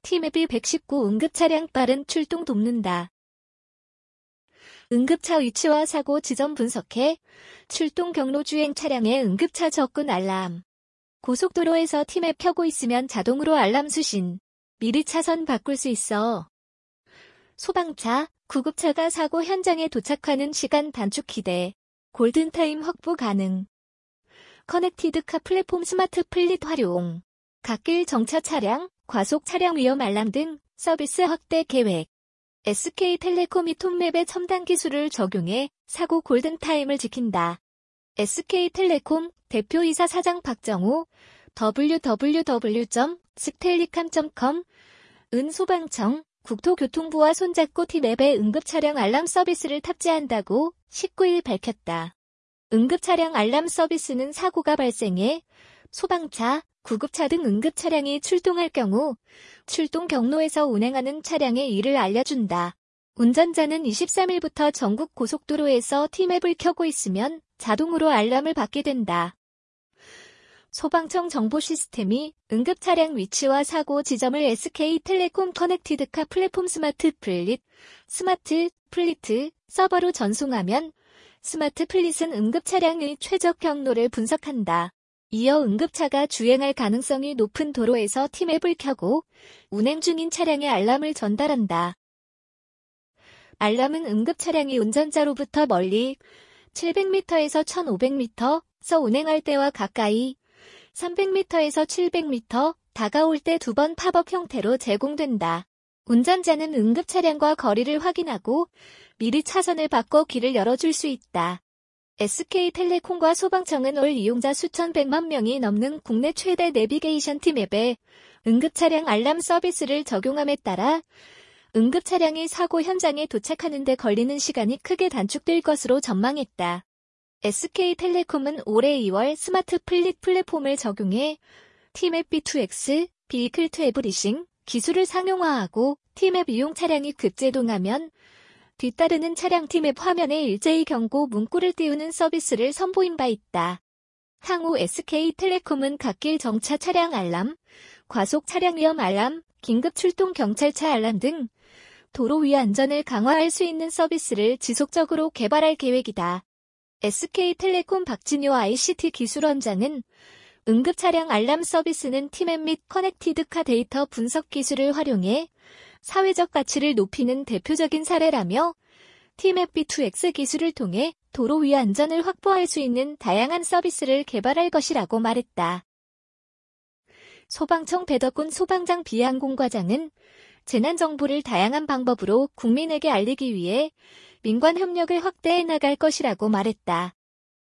티맵이 119 응급차량 빠른 출동 돕는다. 응급차 위치와 사고 지점 분석해 출동 경로 주행 차량의 응급차 접근 알람. 고속도로에서 티맵 켜고 있으면 자동으로 알람 수신. 미리 차선 바꿀 수 있어. 소방차, 구급차가 사고 현장에 도착하는 시간 단축 기대. 골든타임 확보 가능. 커넥티드카 플랫폼 스마트 플릿 활용. 갓길 정차 차량, 과속 차량 위험 알람 등 서비스 확대 계획. SK텔레콤이 톱맵의 첨단 기술을 적용해 사고 골든타임을 지킨다. SK텔레콤 대표이사 사장 박정호 www.stellicam.com 은소방청 국토교통부와 손잡고 티맵의 응급차량 알람 서비스를 탑재한다고 19일 밝혔다. 응급차량 알람 서비스는 사고가 발생해 소방차, 구급차 등 응급차량이 출동할 경우 출동 경로에서 운행하는 차량에 이를 알려준다. 운전자는 23일부터 전국 고속도로에서 티맵을 켜고 있으면 자동으로 알람을 받게 된다. 소방청 정보 시스템이 응급차량 위치와 사고 지점을 SK텔레콤 커넥티드카 플랫폼 스마트 플리트 서버로 전송하면 스마트 플릿은 응급차량의 최적 경로를 분석한다. 이어 응급차가 주행할 가능성이 높은 도로에서 티맵을 켜고 운행 중인 차량에 알람을 전달한다. 알람은 응급차량이 운전자로부터 멀리 700m에서 1500m서 운행할 때와 가까이 300m에서 700m 다가올 때 2번 팝업 형태로 제공된다. 운전자는 응급차량과 거리를 확인하고 미리 차선을 바꿔 길을 열어줄 수 있다. SK텔레콤과 소방청은 올 이용자 수천 백만 명이 넘는 국내 최대 내비게이션 티맵에 응급차량 알람 서비스를 적용함에 따라 응급차량이 사고 현장에 도착하는 데 걸리는 시간이 크게 단축될 것으로 전망했다. SK텔레콤은 올해 2월 스마트 플릿 플랫폼을 적용해 티맵 B2X, 비이클 투 에브리싱 기술을 상용화하고 티맵 이용 차량이 급제동하면 뒤따르는 차량 티맵 화면에 일제히 경고 문구를 띄우는 서비스를 선보인 바 있다. 향후 SK텔레콤은 갓길 정차 차량 알람, 과속 차량 위험 알람, 긴급 출동 경찰차 알람 등 도로 위 안전을 강화할 수 있는 서비스를 지속적으로 개발할 계획이다. SK텔레콤 박진효 ICT 기술원장은 응급차량 알람 서비스는 티맵 및 커넥티드카 데이터 분석 기술을 활용해 사회적 가치를 높이는 대표적인 사례라며 티맵 B2X 기술을 통해 도로 위 안전을 확보할 수 있는 다양한 서비스를 개발할 것이라고 말했다. 소방청 배덕훈 소방장 비항공과장은 재난 정보를 다양한 방법으로 국민에게 알리기 위해 민관 협력을 확대해 나갈 것이라고 말했다.